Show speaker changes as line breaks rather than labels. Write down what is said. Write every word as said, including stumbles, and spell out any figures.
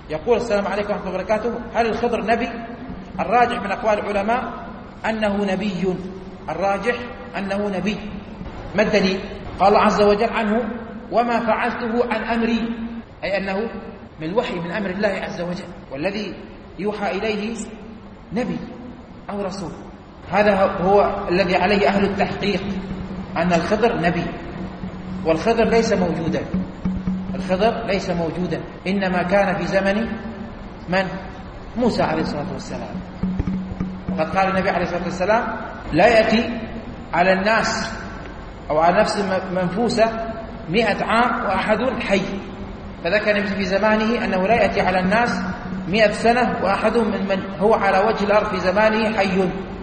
يقول السلام عليكم ورحمة الله وبركاته هل الخضر نبي؟ الراجح من أقوال العلماء أنه نبي، الراجح أنه نبي. ما الدليل؟ قال الله عز وجل عنه وما فعلته عن أمري، أي أنه من الوحي من أمر الله عز وجل، والذي يوحى إليه نبي أو رسول. هذا هو الذي عليه أهل التحقيق، أن الخضر نبي، والخضر ليس موجودا، الخضر ليس موجودا، إنما كان في زمن من؟ موسى عليه الصلاة والسلام. وقد قال النبي عليه الصلاة والسلام لا يأتي على الناس أو على نفس منفوسة مئة عام وأحد حي، فذكر النبي في زمانه أنه لا يأتي على الناس مئة سنة وأحد من من هو على وجه الأرض في زمانه حي.